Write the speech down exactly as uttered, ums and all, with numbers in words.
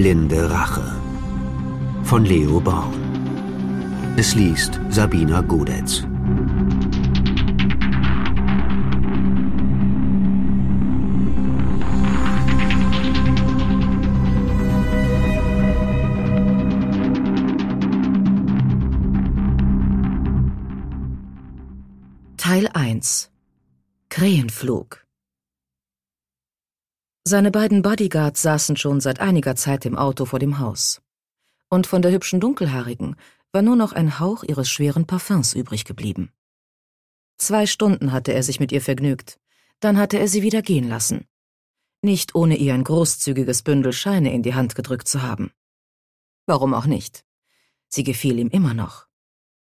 Blinde Rache von Leo Braun. Es liest Sabina Godetz. Teil eins. Krähenflug. Seine beiden Bodyguards saßen schon seit einiger Zeit im Auto vor dem Haus. Und von der hübschen Dunkelhaarigen war nur noch ein Hauch ihres schweren Parfüms übrig geblieben. Zwei Stunden hatte er sich mit ihr vergnügt, dann hatte er sie wieder gehen lassen. Nicht ohne ihr ein großzügiges Bündel Scheine in die Hand gedrückt zu haben. Warum auch nicht? Sie gefiel ihm immer noch.